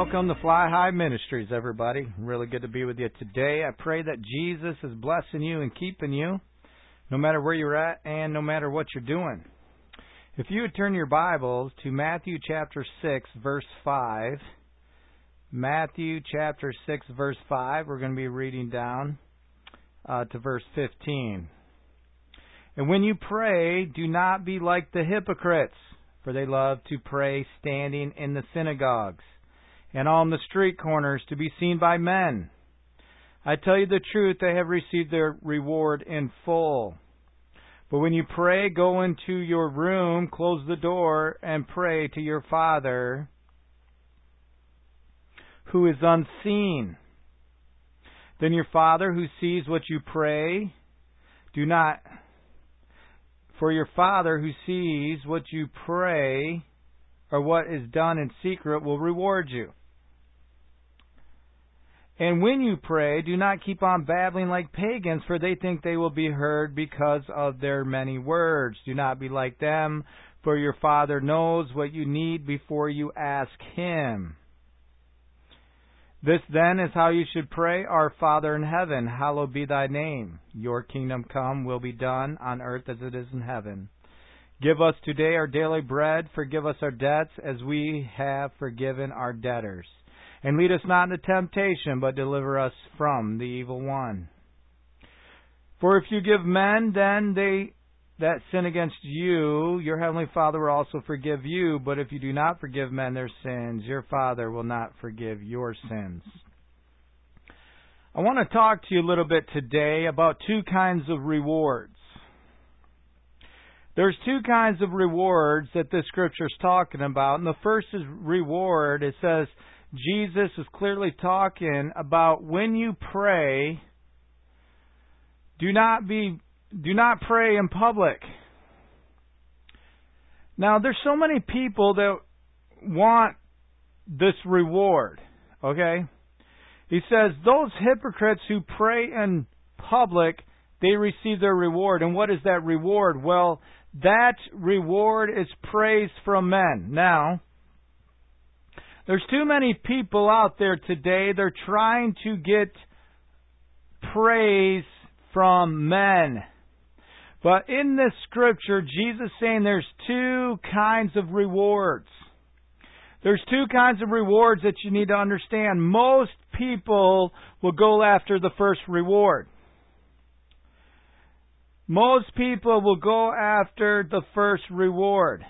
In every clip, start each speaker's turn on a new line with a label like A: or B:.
A: Welcome to Fly High Ministries, everybody. Really good to be with you today. I pray that Jesus is blessing you and keeping you, no matter where you're at and no matter what you're doing. If you would turn your Bibles to Matthew chapter 6, verse 5. Matthew chapter 6, verse 5. We're going to be reading down to verse 15. And when you pray, do not be like the hypocrites, for they love to pray standing in the synagogues and on the street corners to be seen by men. I tell you the truth, they have received their reward in full. But when you pray, go into your room, close the door, and pray to your Father who is unseen. Then your Father who sees what you pray, for your Father who sees what you pray, or what is done in secret, will reward you. And when you pray, do not keep on babbling like pagans, for they think they will be heard because of their many words. Do not be like them, for your Father knows what you need before you ask Him. This then is how you should pray: Our Father in heaven, hallowed be thy name. Your kingdom come, will be done on earth as it is in heaven. Give us today our daily bread. Forgive us our debts as we have forgiven our debtors. And lead us not into temptation, but deliver us from the evil one. For if you give men then that sin against you, your heavenly Father will also forgive you. But if you do not forgive men their sins, your Father will not forgive your sins. I want to talk to you a little bit today about two kinds of rewards. There's two kinds of rewards that this scripture is talking about. And the first is reward. It says, Jesus is clearly talking about when you pray, do not pray in public. Now, there's so many people that want this reward, okay? He says, those hypocrites who pray in public, they receive their reward. And what is that reward? Well, that reward is praise from men. Now, there's too many people out there today, they're trying to get praise from men. But in this scripture, Jesus is saying there's two kinds of rewards. There's two kinds of rewards that you need to understand. Most people will go after the first reward. Most people will go after the first reward.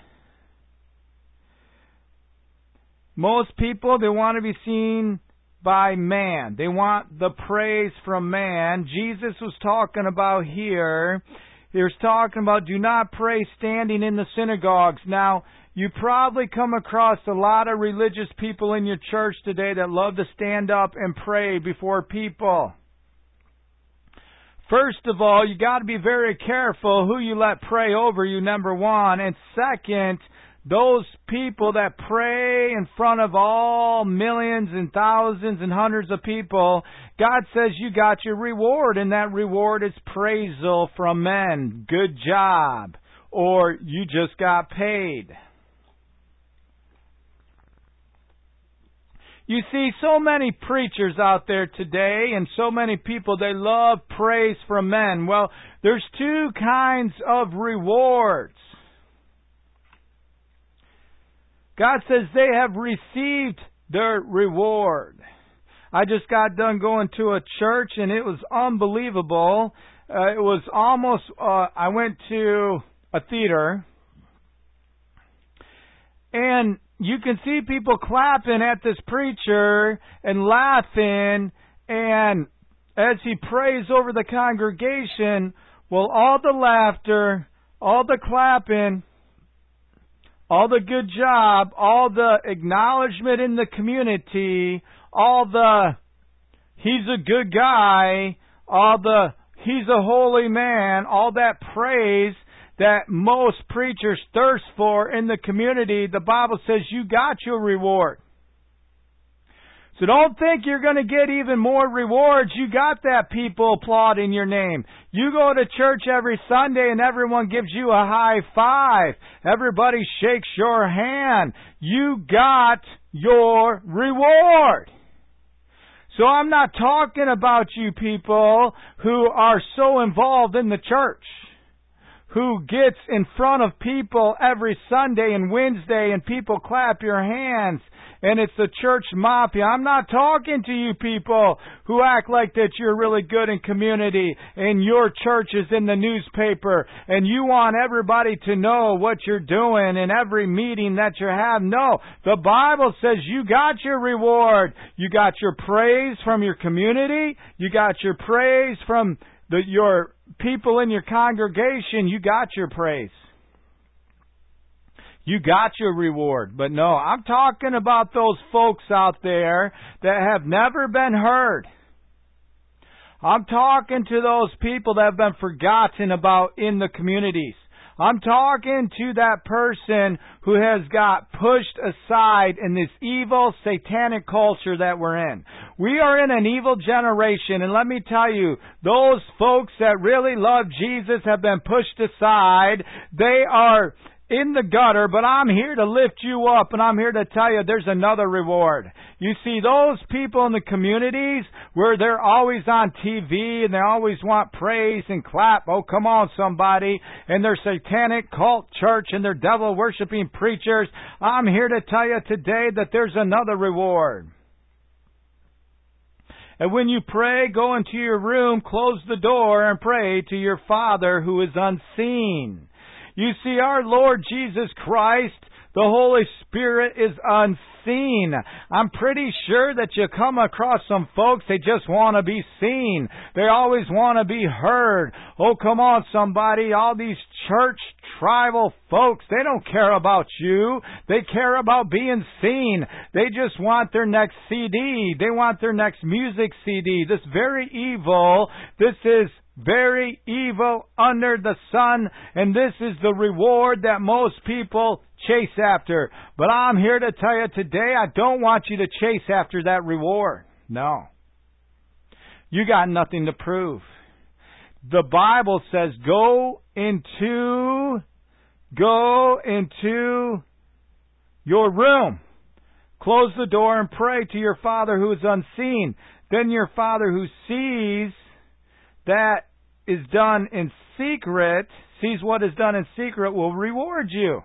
A: Most people, they want to be seen by man. They want the praise from man. Jesus was talking about here, he was talking about do not pray standing in the synagogues. Now, you probably come across a lot of religious people in your church today that love to stand up and pray before people. First of all, you got to be very careful who you let pray over you, number one. And second, those people that pray in front of all millions and thousands and hundreds of people, God says you got your reward, and that reward is praisal from men. Good job. Or you just got paid. You see, so many preachers out there today and so many people, they love praise from men. Well, there's two kinds of rewards. God says they have received their reward. I just got done going to a church and it was unbelievable. It was almost, I went to a theater and you can see people clapping at this preacher and laughing, and as he prays over the congregation, well, all the laughter, all the clapping, all the good job, all the acknowledgement in the community, all the he's a good guy, all the he's a holy man, all that praise that most preachers thirst for in the community, the Bible says you got your reward. So don't think you're going to get even more rewards. You got that people applauding your name. You go to church every Sunday and everyone gives you a high five. Everybody shakes your hand. You got your reward. So I'm not talking about you people who are so involved in the church, who gets in front of people every Sunday and Wednesday and people clap your hands and it's the church mafia. I'm not talking to you people who act like that you're really good in community and your church is in the newspaper and you want everybody to know what you're doing in every meeting that you have. No, the Bible says you got your reward. You got your praise from your community. You got your praise from your people in your congregation. You got your praise. You got your reward. But no, I'm talking about those folks out there that have never been heard. I'm talking to those people that have been forgotten about in the communities. I'm talking to that person who has got pushed aside in this evil, satanic culture that we're in. We are in an evil generation, and let me tell you, those folks that really love Jesus have been pushed aside. They are in the gutter, but I'm here to lift you up, and I'm here to tell you there's another reward. You see, those people in the communities where they're always on TV and they always want praise and clap, oh, come on, somebody, and their satanic cult church and their devil-worshiping preachers, I'm here to tell you today that there's another reward. And when you pray, go into your room, close the door, and pray to your Father who is unseen. You see, our Lord Jesus Christ, the Holy Spirit, is unseen. I'm pretty sure that you come across some folks, they just want to be seen. They always want to be heard. Oh, come on, somebody. All these church tribal folks, they don't care about you. They care about being seen. They just want their next CD. They want their next music CD. This very evil. This is very evil under the sun, and this is the reward that most people chase after. But I'm here to tell you today, I don't want you to chase after that reward. No. You got nothing to prove. The Bible says, go into your room. Close the door and pray to your Father who is unseen. Then your Father who sees that is done in secret, sees what is done in secret, will reward you.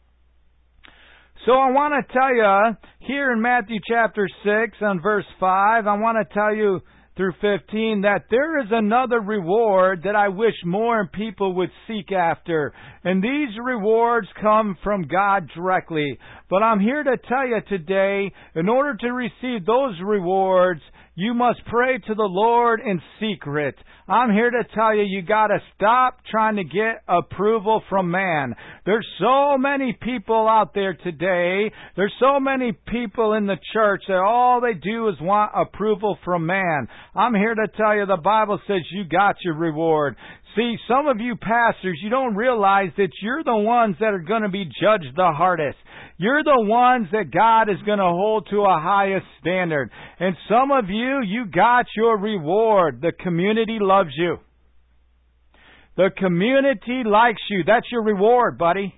A: So I want to tell you, here in Matthew chapter 6 on verse 5, I want to tell you through 15 that there is another reward that I wish more people would seek after. And these rewards come from God directly. But I'm here to tell you today, in order to receive those rewards, you must pray to the Lord in secret. I'm here to tell you, you got to stop trying to get approval from man. There's so many people out there today. There's so many people in the church that all they do is want approval from man. I'm here to tell you, the Bible says you got your reward. See, some of you pastors, you don't realize that you're the ones that are going to be judged the hardest. You're the ones that God is going to hold to a highest standard. And some of you, you got your reward. The community loves you. The community likes you. That's your reward, buddy.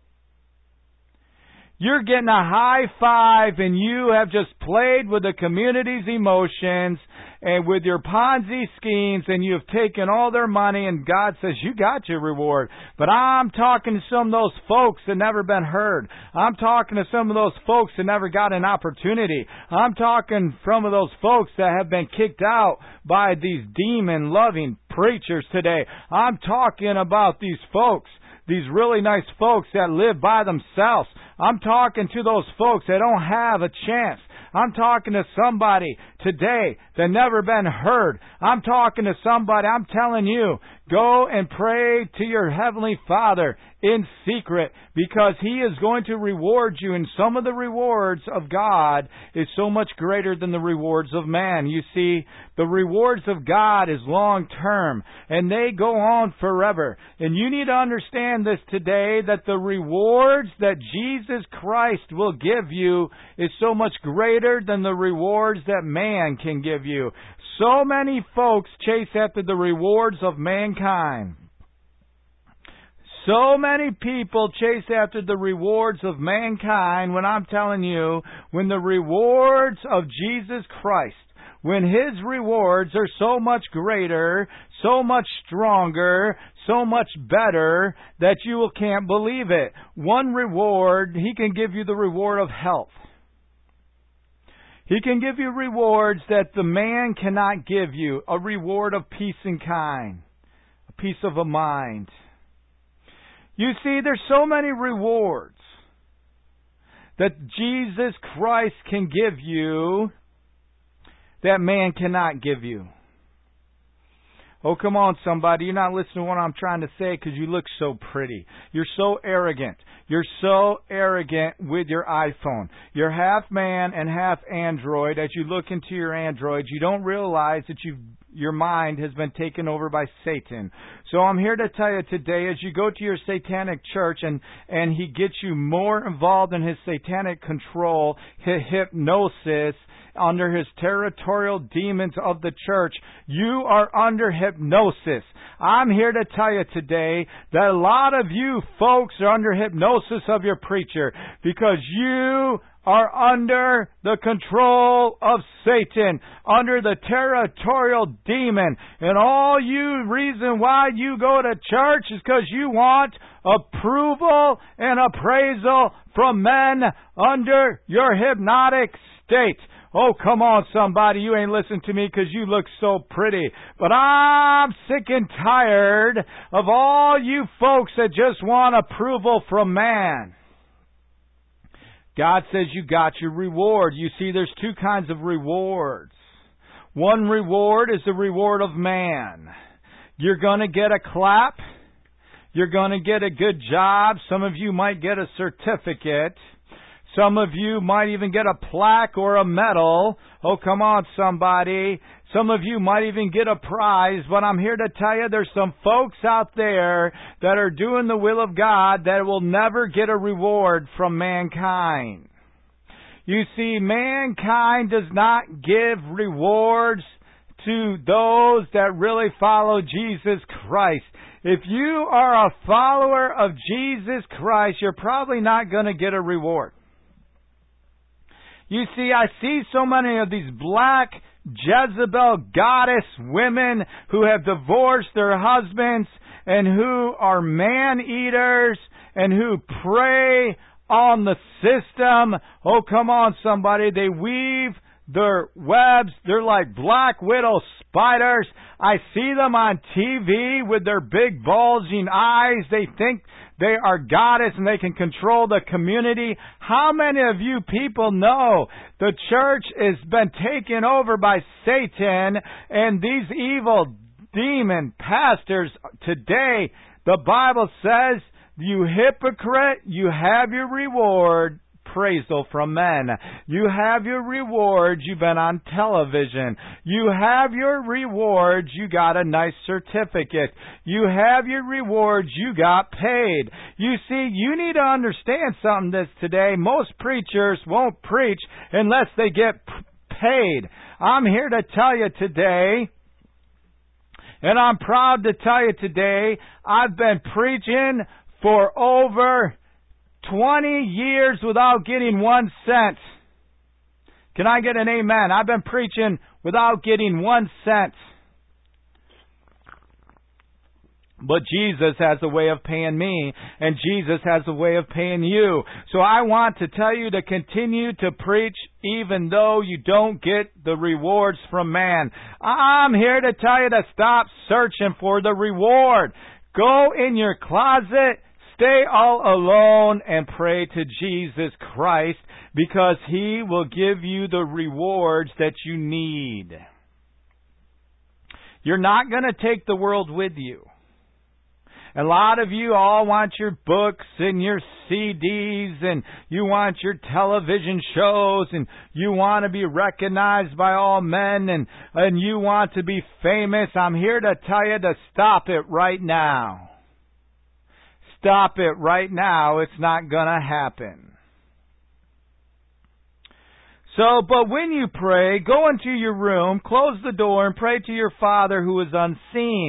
A: You're getting a high five and you have just played with the community's emotions and with your Ponzi schemes, and you've taken all their money, and God says, you got your reward. But I'm talking to some of those folks that never been heard. I'm talking to some of those folks that never got an opportunity. I'm talking to some of those folks that have been kicked out by these demon-loving preachers today. I'm talking about these folks, these really nice folks that live by themselves. I'm talking to those folks that don't have a chance. I'm talking to somebody today that never been heard. I'm talking to somebody, I'm telling you, go and pray to your Heavenly Father in secret, because He is going to reward you, and some of the rewards of God is so much greater than the rewards of man. You see, the rewards of God is long term, and they go on forever. And you need to understand this today, that the rewards that Jesus Christ will give you is so much greater than the rewards that man can give you. So many folks chase after the rewards of mankind. So many people chase after the rewards of mankind when I'm telling you, when the rewards of Jesus Christ, when His rewards are so much greater, so much stronger, so much better, that you can't believe it. One reward, He can give you the reward of health. He can give you rewards that the man cannot give you. A reward of peace and kind. A peace of a mind. You see, there's so many rewards that Jesus Christ can give you that man cannot give you. Oh, come on, somebody. You're not listening to what I'm trying to say because you look so pretty. You're so arrogant. You're so arrogant with your iPhone. You're half man and half Android. As you look into your Android, you don't realize that your mind has been taken over by Satan. So I'm here to tell you today, as you go to your satanic church and he gets you more involved in his satanic control, hypnosis, under his territorial demons of the church, you are under hypnosis. I'm here to tell you today that a lot of you folks are under hypnosis of your preacher because you are under the control of Satan, under the territorial demon. And all you reason why you go to church is because you want approval and appraisal from men under your hypnotic state. Oh, come on, somebody. You ain't listening to me because you look so pretty. But I'm sick and tired of all you folks that just want approval from man. God says you got your reward. You see, there's two kinds of rewards. One reward is the reward of man. You're going to get a clap. You're going to get a good job. Some of you might get a certificate. Some of you might even get a plaque or a medal. Oh, come on, somebody. Some of you might even get a prize. But I'm here to tell you there's some folks out there that are doing the will of God that will never get a reward from mankind. You see, mankind does not give rewards to those that really follow Jesus Christ. If you are a follower of Jesus Christ, you're probably not going to get a reward. You see, I see so many of these black Jezebel goddess women who have divorced their husbands and who are man-eaters and who prey on the system. Oh, come on, somebody. They weave their webs. They're like black widow spiders. I see them on TV with their big bulging eyes. They think they are goddess and they can control the community. How many of you people know the church has been taken over by Satan and these evil demon pastors today? The Bible says, you hypocrite, you have your reward. Appraisal from men. You have your rewards. You've been on television. You have your rewards. You got a nice certificate. You have your rewards. You got paid. You see, you need to understand something this today. Most preachers won't preach unless they get paid. I'm here to tell you today, and I'm proud to tell you today, I've been preaching for over 20 years without getting 1 cent. Can I get an amen? I've been preaching without getting 1 cent. But Jesus has a way of paying me, and Jesus has a way of paying you. So I want to tell you to continue to preach even though you don't get the rewards from man. I'm here to tell you to stop searching for the reward. Go in your closet, stay all alone and pray to Jesus Christ because He will give you the rewards that you need. You're not going to take the world with you. A lot of you all want your books and your CDs and you want your television shows and you want to be recognized by all men and you want to be famous. I'm here to tell you to stop it right now. Stop it right now. It's not going to happen. So, but when you pray, go into your room, close the door, and pray to your Father who is unseen.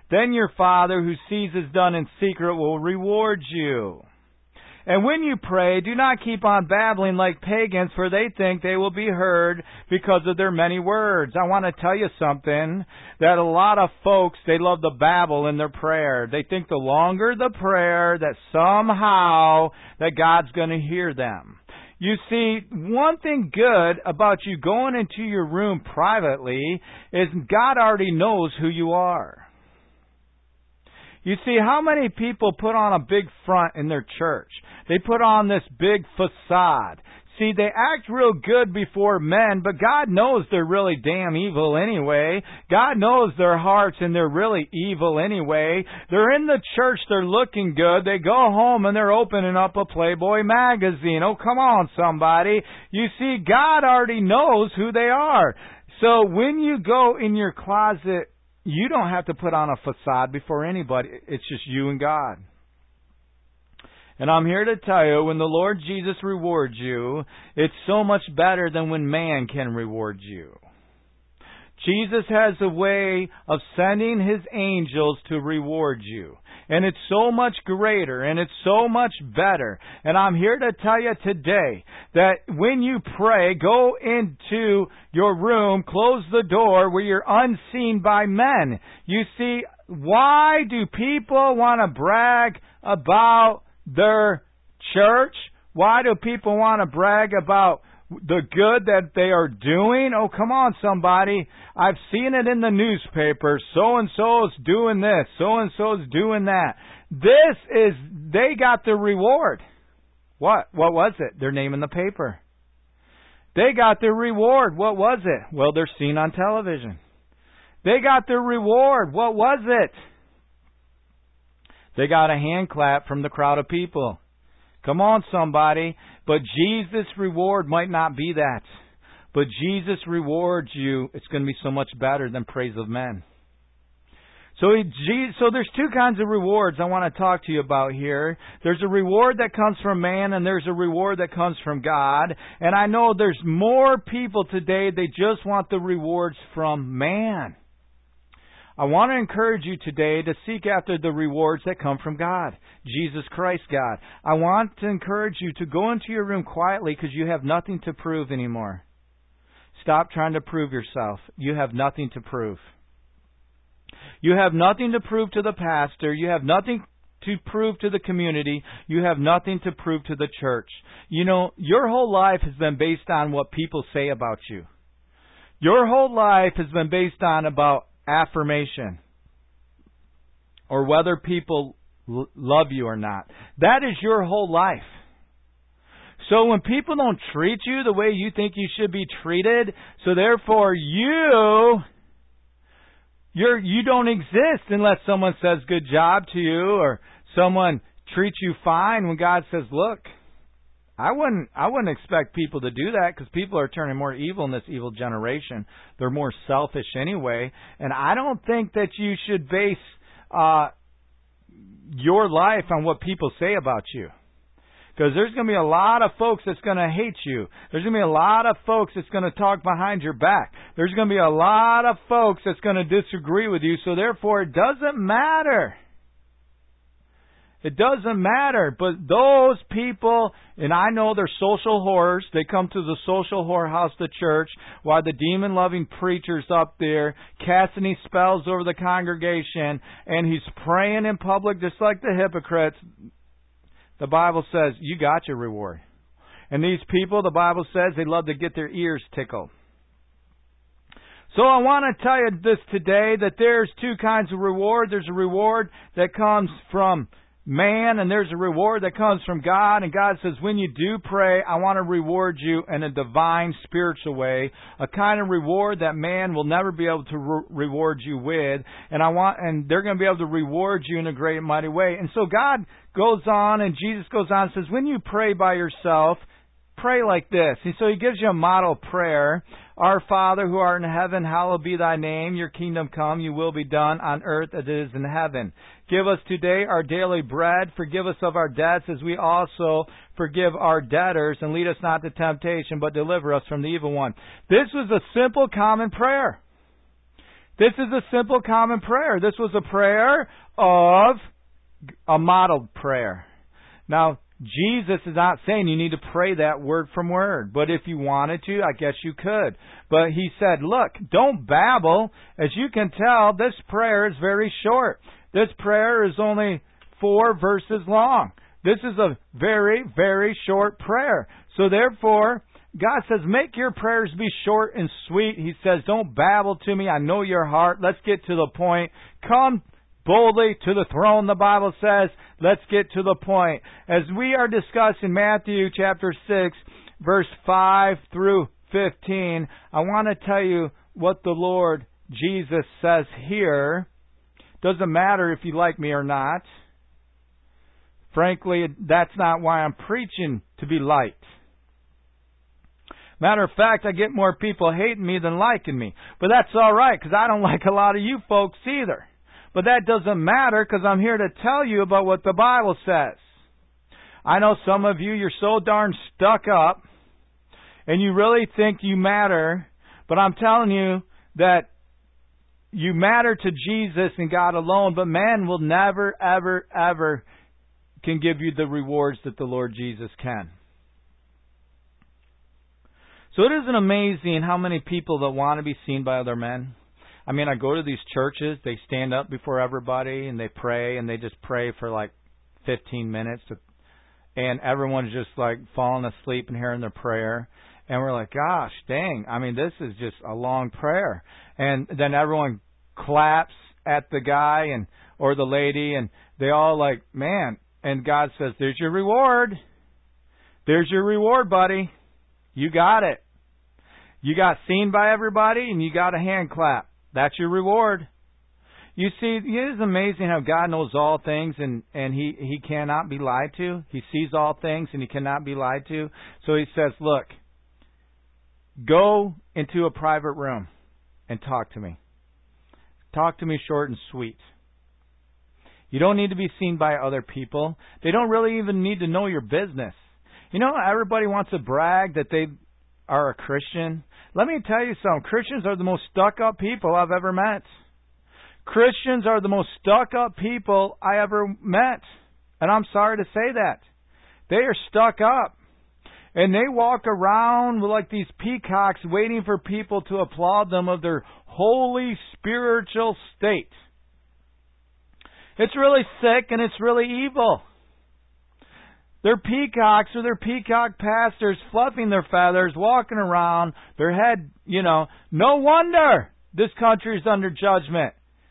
A: Then your Father who sees is done in secret will reward you. And when you pray, do not keep on babbling like pagans, for they think they will be heard because of their many words. I want to tell you something, that a lot of folks, they love to babble in their prayer. They think the longer the prayer, that somehow that God's going to hear them. You see, one thing good about you going into your room privately is God already knows who you are. You see, how many people put on a big front in their church? They put on this big facade. See, they act real good before men, but God knows they're really damn evil anyway. God knows their hearts and they're really evil anyway. They're in the church, they're looking good. They go home and they're opening up a Playboy magazine. Oh, come on, somebody. You see, God already knows who they are. So when you go in your closet, you don't have to put on a facade before anybody. It's just you and God. And I'm here to tell you, when the Lord Jesus rewards you, it's so much better than when man can reward you. Jesus has a way of sending His angels to reward you. And it's so much greater, and it's so much better. And I'm here to tell you today that when you pray, go into your room, close the door where you're unseen by men. You see, why do people want to brag about their church? Why do people want to brag about the good that they are doing? Oh, come on, somebody. I've seen it in the newspaper. So-and-so is doing this. So-and-so is doing that. They got the reward. What was it? Their name in the paper. They got their reward. What was it? Well, they're seen on television. They got their reward. What was it? They got a hand clap from the crowd of people. Come on, somebody. But Jesus' reward might not be that. But Jesus rewards you. It's going to be so much better than praise of men. So there's two kinds of rewards I want to talk to you about here. There's a reward that comes from man, and there's a reward that comes from God. And I know there's more people today, they just want the rewards from man. I want to encourage you today to seek after the rewards that come from God, Jesus Christ, God. I want to encourage you to go into your room quietly because you have nothing to prove anymore. Stop trying to prove yourself. You have nothing to prove. You have nothing to prove to the pastor. You have nothing to prove to the community. You have nothing to prove to the church. You know, your whole life has been based on what people say about you. Your whole life has been based on about affirmation or whether people love you or not. That is your whole life. So when people don't treat you the way you think you should be treated, so therefore you don't exist unless someone says good job to you or someone treats you fine, when God says, look, I wouldn't expect people to do that, because people are turning more evil in this evil generation. They're more selfish anyway. And I don't think that you should base your life on what people say about you. Because there's going to be a lot of folks that's going to hate you. There's going to be a lot of folks that's going to talk behind your back. There's going to be a lot of folks that's going to disagree with you. So therefore, it doesn't matter. It doesn't matter. But those people, and I know they're social whores. They come to the social whorehouse, the church, while the demon-loving preacher's up there casting these spells over the congregation, and he's praying in public just like the hypocrites. The Bible says, you got your reward. And these people, the Bible says, they love to get their ears tickled. So I want to tell you this today, that there's two kinds of reward. There's a reward that comes from man, and there's a reward that comes from God. And God says, when you do pray, I want to reward you in a divine, spiritual way, a kind of reward that man will never be able to reward you with. And they're going to be able to reward you in a great and mighty way. And so God goes on, and Jesus goes on and says, when you pray by yourself, pray like this. And so He gives you a model prayer. Our Father who art in heaven, hallowed be thy name. Your kingdom come, your will be done on earth as it is in heaven. Give us today our daily bread. Forgive us of our debts as we also forgive our debtors. And lead us not to temptation, but deliver us from the evil one. This was a simple, common prayer. This is a simple common prayer. This was a prayer of a modeled prayer. Now, Jesus is not saying you need to pray that word from word. But if you wanted to, I guess you could. But he said, look, don't babble. As you can tell, this prayer is very short. This prayer is only 4 verses long. This is a very, very short prayer. So therefore, God says, make your prayers be short and sweet. He says, don't babble to me. I know your heart. Let's get to the point. Come boldly to the throne, the Bible says. Let's get to the point. As we are discussing Matthew chapter 6, verse 5 through 15, I want to tell you what the Lord Jesus says here. Doesn't matter if you like me or not. Frankly, that's not why I'm preaching to be liked. Matter of fact, I get more people hating me than liking me. But that's all right, because I don't like a lot of you folks either. But that doesn't matter, because I'm here to tell you about what the Bible says. I know some of you, you're so darn stuck up, and you really think you matter, but I'm telling you that you matter to Jesus and God alone, but man will never, ever, ever can give you the rewards that the Lord Jesus can. So it isn't amazing how many people that want to be seen by other men. I mean, I go to these churches, they stand up before everybody and they pray, and they just pray for like 15 minutes, and everyone's just like falling asleep and hearing their prayer. And we're like, gosh, dang, I mean, this is just a long prayer. And then everyone claps at the guy and or the lady, and they all like, man, and God says, there's your reward. There's your reward, buddy. You got it. You got seen by everybody, and you got a hand clap. That's your reward. You see, it is amazing how God knows all things, and He cannot be lied to. He sees all things, and He cannot be lied to. So He says, look, go into a private room and talk to me. Talk to me short and sweet. You don't need to be seen by other people. They don't really even need to know your business. You know, everybody wants to brag that they are a Christian. Let me tell you something. Christians are the most stuck-up people I've ever met. Christians are the most stuck-up people I ever met. And I'm sorry to say that. They are stuck up. And they walk around like these peacocks waiting for people to applaud them of their holy spiritual state. It's really sick and it's really evil. They're peacocks or they're peacock pastors fluffing their feathers, walking around, their head, no wonder this country is under judgment.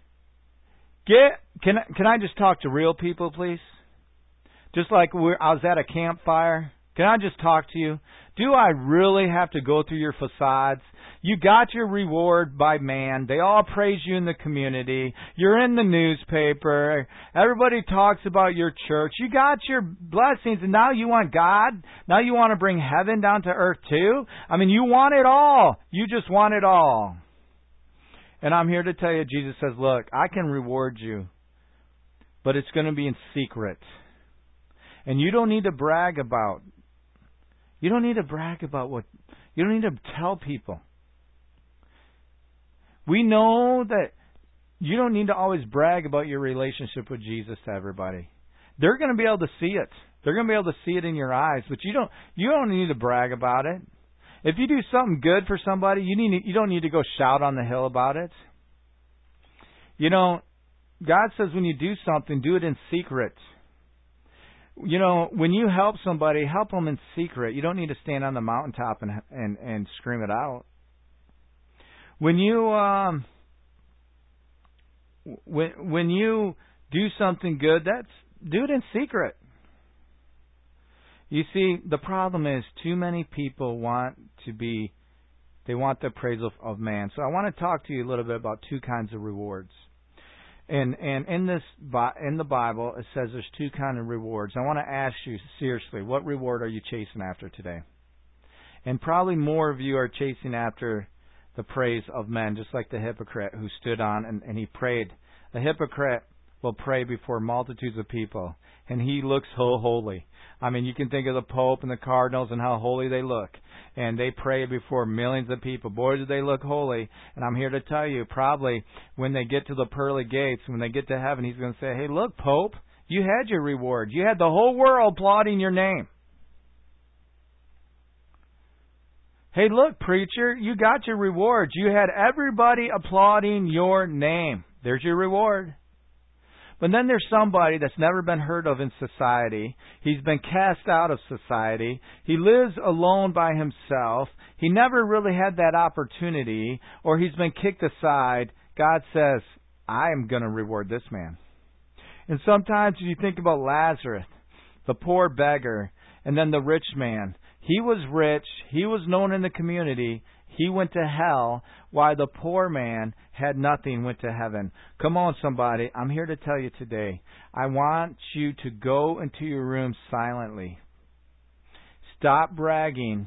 A: Can I just talk to real people, please? Just like I was at a campfire. Can I just talk to you? Do I really have to go through your facades? You got your reward by man. They all praise you in the community. You're in the newspaper. Everybody talks about your church. You got your blessings, and now you want God? Now you want to bring heaven down to earth too? I mean, you want it all. You just want it all. And I'm here to tell you, Jesus says, look, I can reward you, but it's going to be in secret. And you don't need to brag about. You don't need to brag about what. You don't need to tell people. We know that you don't need to always brag about your relationship with Jesus to everybody. They're going to be able to see it. They're going to be able to see it in your eyes, but you don't need to brag about it. If you do something good for somebody, you don't need to go shout on the hill about it. God says when you do something, do it in secret. When you help somebody, help them in secret. You don't need to stand on the mountaintop and scream it out. When you do something good, do it in secret. You see, the problem is too many people want the praise of man. So I want to talk to you a little bit about two kinds of rewards. And in the Bible, it says there's two kinds of rewards. I want to ask you seriously, what reward are you chasing after today? And probably more of you are chasing after the praise of men, just like the hypocrite who stood on and he prayed. The hypocrite will pray before multitudes of people, and he looks so holy. I mean, you can think of the Pope and the cardinals and how holy they look. And they pray before millions of people. Boy, do they look holy. And I'm here to tell you, probably when they get to the pearly gates, when they get to heaven, he's going to say, hey, look, Pope, you had your reward. You had the whole world applauding your name. Hey, look, preacher, you got your rewards. You had everybody applauding your name. There's your reward. But then there's somebody that's never been heard of in society. He's been cast out of society. He lives alone by himself. He never really had that opportunity, or he's been kicked aside. God says, I am going to reward this man. And sometimes you think about Lazarus, the poor beggar, and then the rich man. He was rich. He was known in the community. He went to hell, while the poor man had nothing, went to heaven. Come on, somebody. I'm here to tell you today. I want you to go into your room silently. Stop bragging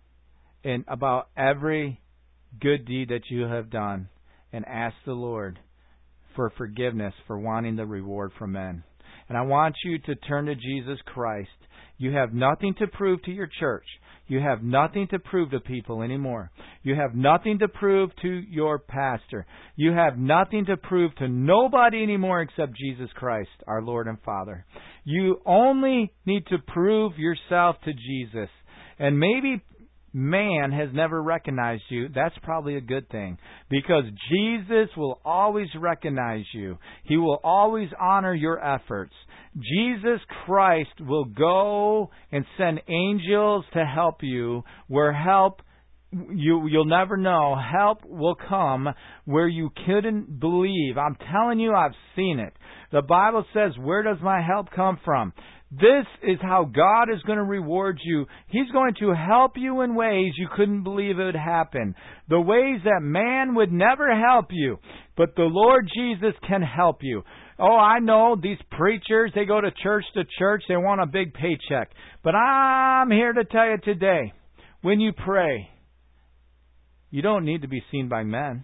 A: about every good deed that you have done, and ask the Lord for forgiveness for wanting the reward from men. And I want you to turn to Jesus Christ. You have nothing to prove to your church. You have nothing to prove to people anymore. You have nothing to prove to your pastor. You have nothing to prove to nobody anymore except Jesus Christ, our Lord and Father. You only need to prove yourself to Jesus. And maybe man has never recognized you. That's probably a good thing, because Jesus will always recognize you. He will always honor your efforts. Jesus Christ will go and send angels to help you where help you'll never know. Help will come where you couldn't believe. I'm telling you, I've seen it. The Bible says, where does my help come from? This is how God is going to reward you. He's going to help you in ways you couldn't believe it would happen. The ways that man would never help you. But the Lord Jesus can help you. Oh, I know these preachers, they go to church, they want a big paycheck. But I'm here to tell you today, when you pray, you don't need to be seen by men.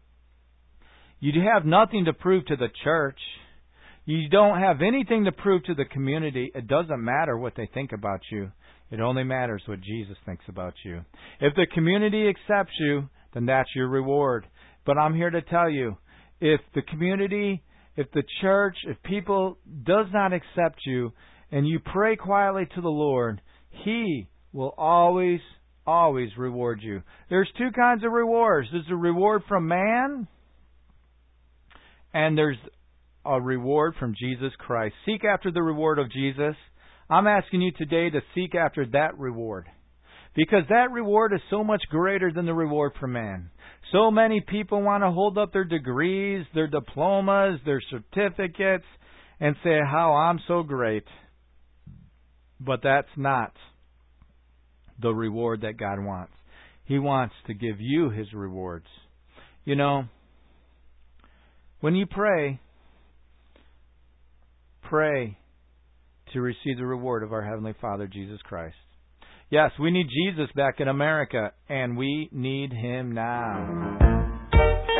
A: You have nothing to prove to the church. You don't have anything to prove to the community. It doesn't matter what they think about you. It only matters what Jesus thinks about you. If the community accepts you, then that's your reward. But I'm here to tell you, if the community, if the church, if people does not accept you, and you pray quietly to the Lord, He will always reward you. There's two kinds of rewards. There's a reward from man, and there's a reward from Jesus Christ. Seek after the reward of Jesus. I'm asking you today to seek after that reward, because that reward is so much greater than the reward from man. So many people want to hold up their degrees, their diplomas, their certificates, and say how I'm so great. But that's not the reward that God wants. He wants to give you His rewards. You know, when you pray to receive the reward of our Heavenly Father, Jesus Christ. Yes, we need Jesus back in America, and we need Him now.